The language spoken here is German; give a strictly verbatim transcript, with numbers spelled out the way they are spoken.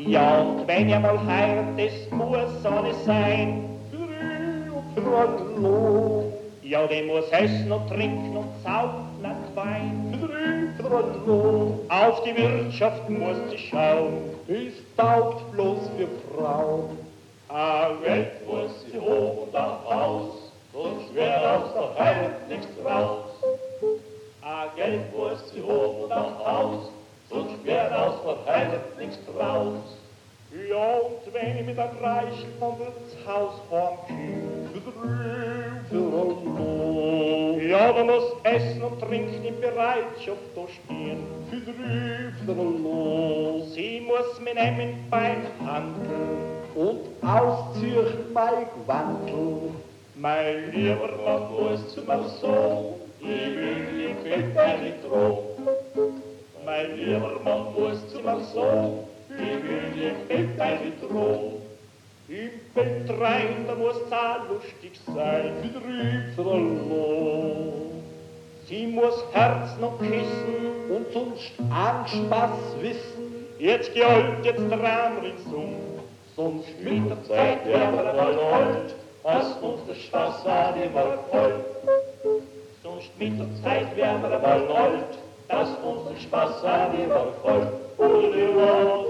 Ja, und wenn ihr mal heiratet, es muss so nicht sein. Ja, die muss essen und trinken und saufen und Wein. Auf die Wirtschaft muss sie schauen, es taugt bloß für Frauen. A Geld muss sie hoch und nach Haus, sonst wär aus der Heirat nichts raus. A Geld muss sie hoch und nach Haus, sonst wär aus der Heirat nichts raus. Ja, und wenn ich mit der Reichel vom Wirtshaus heimkomme, ja, dann muss Essen und Trinken in Bereitschaft da stehen. Sie muss mir nehmen beim Handel und ausziehen mein Gewandel. Mein lieber Mann muss zu mir so, ich will die Fette nicht drohen. Mein lieber Mann muss zu mir so, ich will die Fette nicht drohen. Im Bett rein, da muss es auch lustig sein. Sie muss Herz noch küssen und sonst an Spaß wissen. Jetzt geholt, jetzt Raum ringsum. Sonst mit der Zeit werden wir mal alt, als uns der Spaß auch immer voll. Sonst mit der Zeit werden wir mal alt, dass uns der Spaß auch immer voll.